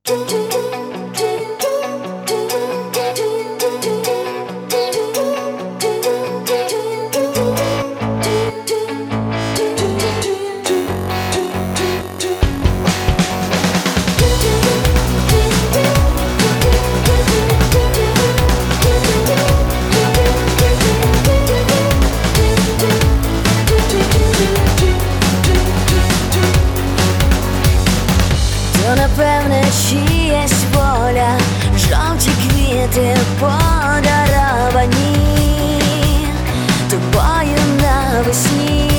То напевне чиясь воля, жовті квіти подаровані тобою навесні.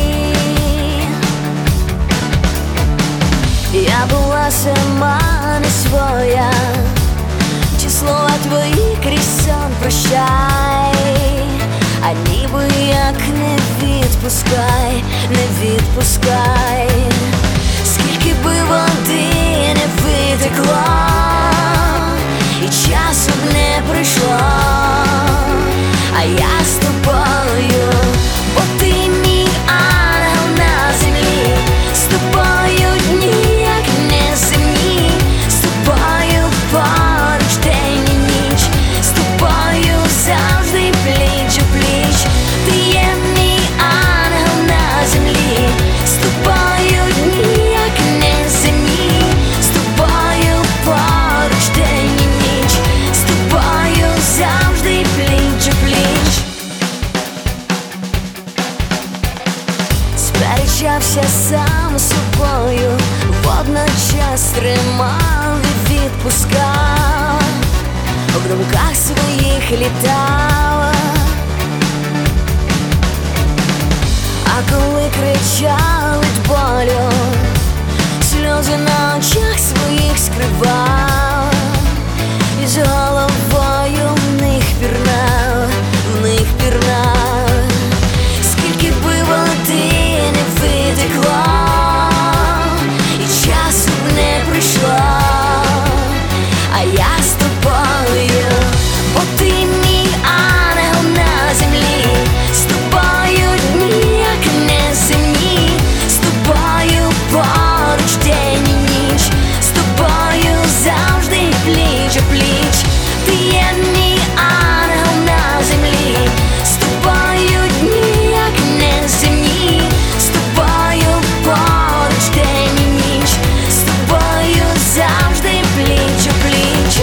Я була сама не своя, чи слова твої крізь сон прощай, а ніби як не відпускай, не відпускай. Скільки би води не витекло, і часу б не пройшло, а я з тобою, бо ти мій ангел на землі, з тобою дні як неземні, з тобою поруч день і ніч, з тобою завжди пліч у пліч. Ти є мій ангел на землі, з тобою дні як неземні, з тобою поруч день і ніч, з тобою завжди пліч у пліч. Сперечався сам з собою, водночас тримав і відпускав, в думках своїх літав. А коли кричав від болю, сльози на очах своїх скривав, і з головою в них пірнав, в них пірнав. Скільки би води не витекло, і часу б не пройшло, а я з тобою, бо ти мій ангел на землі, з тобою дні як неземні, з тобою поруч день і ніч, з тобою завжди пліч у пліч. Ти є мій ангел на землі, з тобою дні як неземні, з тобою поруч день і ніч, з тобою завжди пліч у пліч.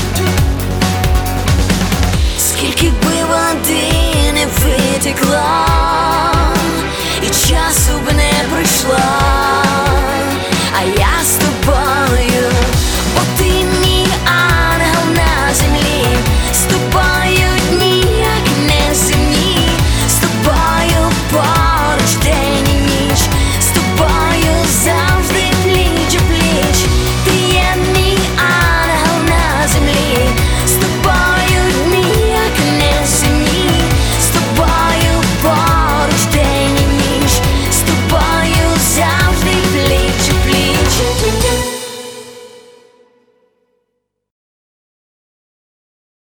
Скільки би води не витекло,